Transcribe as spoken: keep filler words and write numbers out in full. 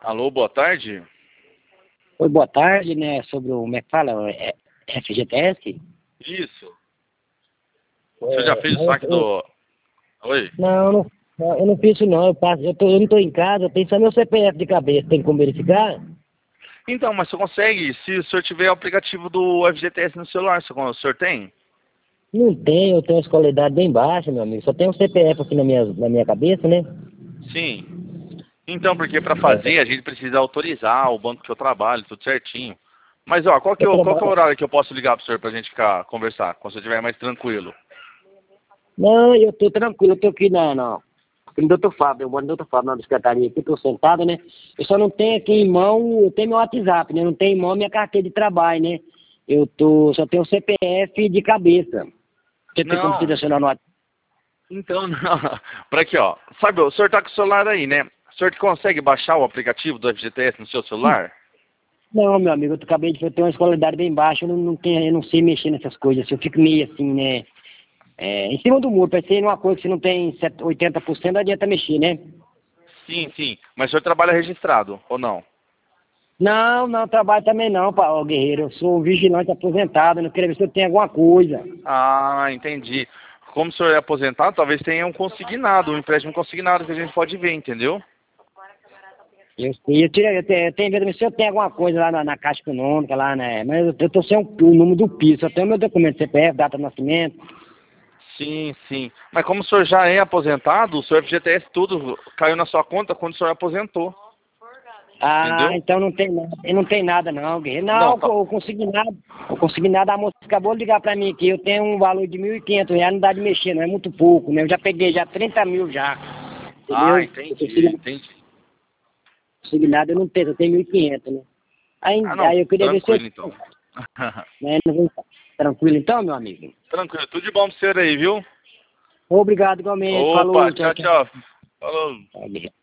Alô, boa tarde. Oi, boa tarde, né? Sobre o, como é que fala? É, F G T S? Isso. O senhor já É, fez o eu, saque eu, do... Oi? não, não, não, eu não fiz isso não. Eu, passo, eu, tô, eu não tô em casa, tem só meu C P F de cabeça. Tem como verificar? Então, mas você consegue, se o senhor tiver o aplicativo do F G T S no celular, o senhor tem? Não tem, eu tenho uma escolaridade bem baixa, meu amigo. Só tem um C P F aqui na minha, na minha cabeça, né? Sim. Então, porque para É, fazer a gente precisa autorizar o banco que eu trabalho, tudo certinho. Mas, ó, qual que, eu é o- qual que é o trabalho... horário que eu posso ligar pro senhor pra gente ficar, conversar, quando você estiver mais tranquilo? Não, eu tô tranquilo, eu tô aqui na... na aqui no doutor Fábio, eu moro no doutor Fábio, na secretaria aqui, tô sentado, né? Eu só não tenho aqui em mão, eu tenho meu WhatsApp, né? Não tenho em mão minha carteira de trabalho, né? Eu tô, só tenho o C P F de cabeça. Você tem como Não. selecionar no WhatsApp? Então, não. Pra aqui, ó. Sabe, o senhor tá com o celular aí, né? O senhor consegue baixar o aplicativo do F G T S no seu celular? Não, meu amigo, eu acabei de ter uma escolaridade bem baixa, eu não, não, tenho, eu não sei mexer nessas coisas, assim, eu fico meio assim, né? É, em cima do muro, pensei numa coisa que se não tem setenta, oitenta por cento, não adianta mexer, né? Sim, sim. Mas o senhor trabalha registrado, ou não? Não, não, trabalho também não, Paulo Guerreiro. Eu sou vigilante aposentado, não queria ver se eu tenho alguma coisa. Ah, entendi. Como o senhor é aposentado, talvez tenha um consignado, um empréstimo consignado que a gente pode ver, entendeu? Eu sei, eu, tirei, eu, tenho, eu tenho medo se eu tenho alguma coisa lá na, na Caixa Econômica, lá, né? Mas eu, eu tô sem o, o número do piso, só tenho o meu documento, C P F, data de nascimento. Sim, sim. Mas como o senhor já é aposentado, o seu F G T S tudo caiu na sua conta quando o senhor aposentou, Ah, entendeu? então não tem nada, não tem nada não, Guerreiro. Não, Não, tá. o consignado, o consignado, a moça acabou de ligar pra mim aqui, eu tenho um valor de mil e quinhentos reais, não dá de mexer, não é muito pouco, né? Eu já peguei já trinta mil já, Ah, entendeu? O entendi, consignado, entendi. consignado eu não tenho, eu tenho mil e quinhentos, né? Aí, Ah, não, aí eu queria ver se eu... tranquilo então. Né, não vou- tranquilo então, meu amigo? Tranquilo, tudo de bom pra você aí, viu? Obrigado igualmente, Opa, falou, tchau, tchau, tchau. tchau. Falou. Tchau, Guerreiro.